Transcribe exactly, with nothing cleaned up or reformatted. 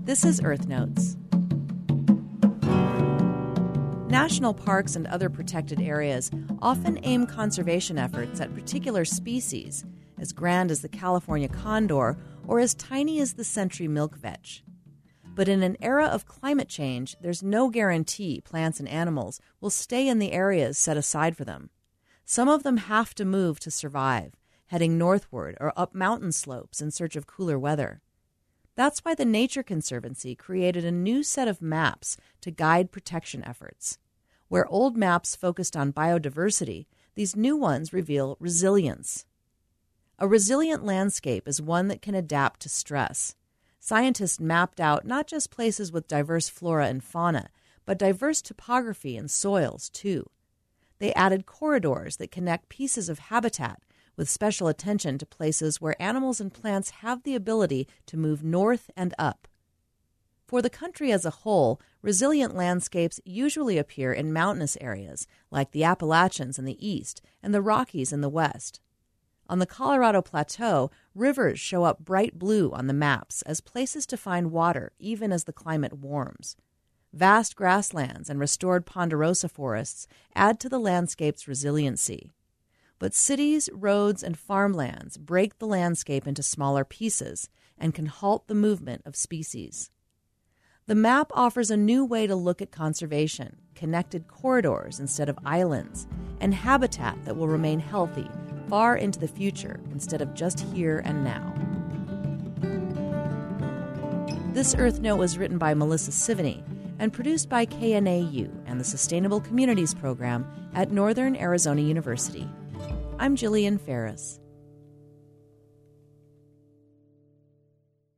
This is Earth Notes. National parks and other protected areas often aim conservation efforts at particular species, as grand as the California condor or as tiny as the Century milkvetch. But in an era of climate change, there's no guarantee plants and animals will stay in the areas set aside for them. Some of them have to move to survive, heading northward or up mountain slopes in search of cooler weather. That's why the Nature Conservancy created a new set of maps to guide protection efforts. Where old maps focused on biodiversity, these new ones reveal resilience. A resilient landscape is one that can adapt to stress. Scientists mapped out not just places with diverse flora and fauna, but diverse topography and soils, too. They added corridors that connect pieces of habitat, with special attention to places where animals and plants have the ability to move north and up. For the country as a whole, resilient landscapes usually appear in mountainous areas like the Appalachians in the east and the Rockies in the west. On the Colorado Plateau, rivers show up bright blue on the maps as places to find water even as the climate warms. Vast grasslands and restored ponderosa forests add to the landscape's resiliency. But cities, roads, and farmlands break the landscape into smaller pieces and can halt the movement of species. The map offers a new way to look at conservation, connected corridors instead of islands, and habitat that will remain healthy far into the future instead of just here and now. This Earth Note was written by Melissa Sivany and produced by K N A U and the Sustainable Communities Program at Northern Arizona University. I'm Jillian Ferris.